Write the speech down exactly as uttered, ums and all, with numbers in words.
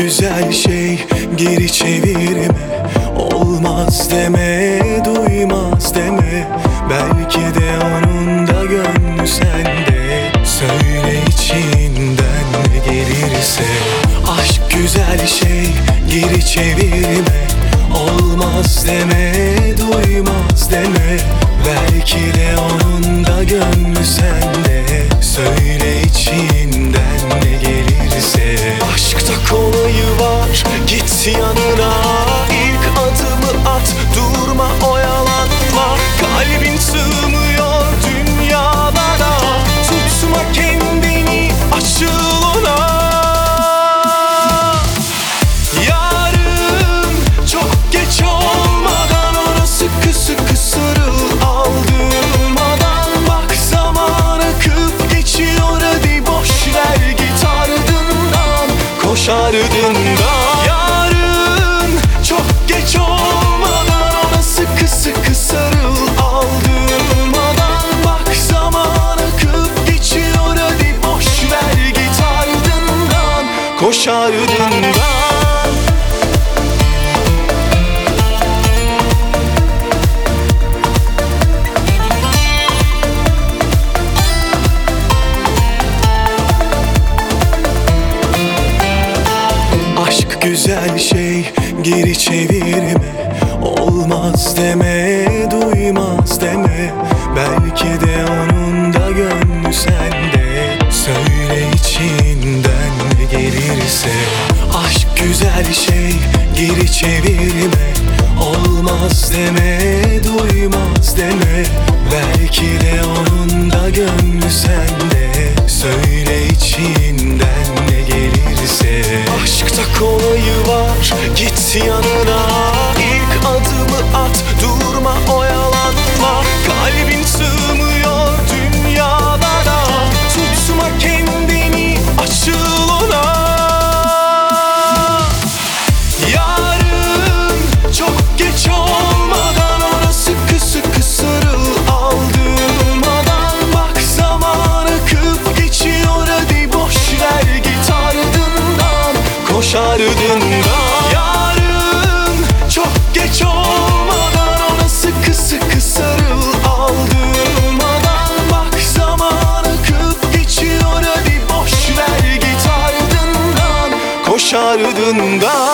güzel şey, geri çevirme. Olmaz deme, duymaz deme. Belki de onun da gönlü sende. Söyle içinden ne gelirse. Aşk güzel şey, geri çevirme. Olmaz deme, duymaz deme. Belki de onun da gönlü sende. Söyle içinden ne gelirse. Aşkta kolayı var, git yanına. İlk adımı at, durma oyalanma. Kalbin sığmıyor dünyalara. Tutma kendini, açıl ona. Yarın çok geç olmadan ona sıkı sıkı sarıl. Aldırmadan bak, zaman akıp geçiyor. Hadi boş ver, git ardından, koş ardından. Yarın çok geç olmadan ona sıkı sıkı sarıl. Aldırmadan bak, zaman akıp geçiyor. Hadi boş ver, git ardından, koş ardından. Güzel şey, geri çevirme. Olmaz deme, duymaz deme. Belki de onun da gönlü sende. Söyle içinden ne gelirse. Aşk güzel şey, geri çevirme. Olmaz deme, duymaz deme. Belki de onun da gönlü sende. Söyle içinden ne gelirse. Aşkta kolayı var, git yanına. İlk adımı at, durma oyalanma. Kalbin sığmıyor dünyalara. Tutma kendini, açıl ona. Yarın çok geç olmadan ona sıkı sıkı sarıl. Aldırmadan bak, zaman akıp geçiyor. Hadi boş ver, git ardından, koş ardından. Yarın çok geç olmadan ona sıkı sıkı sarıl. Aldırmadan bak, zaman akıp geçiyor. Hadi boş ver, git ardından, koş ardından.